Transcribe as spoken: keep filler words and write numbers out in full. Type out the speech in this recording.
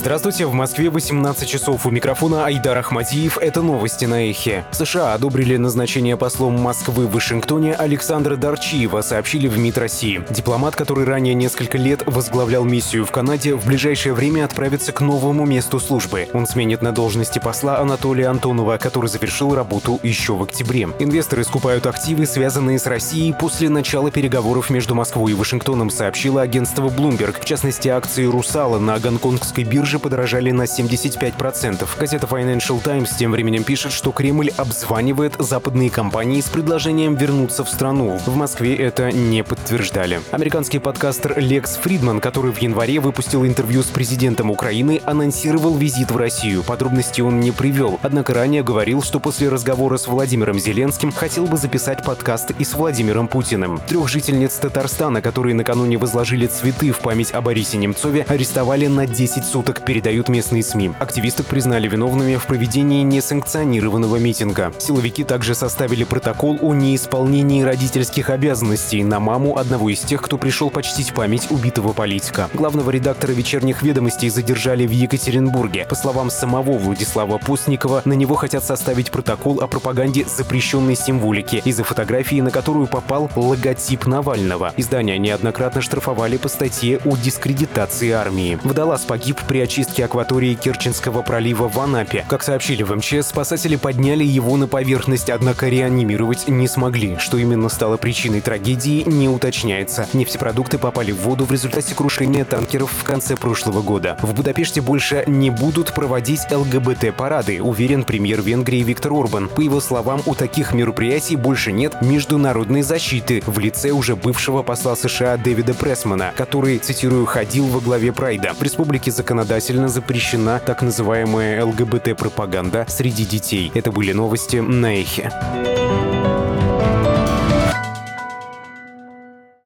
Здравствуйте, в Москве восемнадцать часов. У микрофона Айдар Ахмадиев. Это новости на Эхе. США одобрили назначение послом Москвы в Вашингтоне Александра Дарчиева, сообщили в МИД России. Дипломат, который ранее несколько лет возглавлял миссию в Канаде, в ближайшее время отправится к новому месту службы. Он сменит на должности посла Анатолия Антонова, который завершил работу еще в октябре. Инвесторы скупают активы, связанные с Россией, после начала переговоров между Москвой и Вашингтоном, сообщило агентство Bloomberg. В частности, акции «Русала» на гонконгской бирже подорожали на семьдесят пять процентов. Газета Financial Times тем временем пишет, что Кремль обзванивает западные компании с предложением вернуться в страну. В Москве это не подтверждали. Американский подкастер Лекс Фридман, который в январе выпустил интервью с президентом Украины, анонсировал визит в Россию. Подробностей он не привел, однако ранее говорил, что после разговора с Владимиром Зеленским хотел бы записать подкаст и с Владимиром Путиным. Трех жительниц Татарстана, которые накануне возложили цветы в память о Борисе Немцове, арестовали на десять суток, передают местные СМИ. Активисток признали виновными в проведении несанкционированного митинга. Силовики также составили протокол о неисполнении родительских обязанностей на маму одного из тех, кто пришел почтить память убитого политика. Главного редактора «Вечерних ведомостей» задержали в Екатеринбурге. По словам самого Владислава Постникова, на него хотят составить протокол о пропаганде запрещенной символики из-за фотографии, на которую попал логотип Навального. Издание неоднократно штрафовали по статье о дискредитации армии. Водолаз погиб при очистке акватории Керченского пролива в Анапе. Как сообщили в МЧС, спасатели подняли его на поверхность, однако реанимировать не смогли. Что именно стало причиной трагедии, не уточняется. Нефтепродукты попали в воду в результате крушения танкеров в конце прошлого года. В Будапеште больше не будут проводить ЛГБТ-парады, уверен премьер Венгрии Виктор Орбан. По его словам, у таких мероприятий больше нет международной защиты в лице уже бывшего посла США Дэвида Прессмана, который, цитирую, ходил во главе Прайда. В республике законодательно запрещена так называемая ЛГБТ-пропаганда среди детей. Это были новости на Эхе.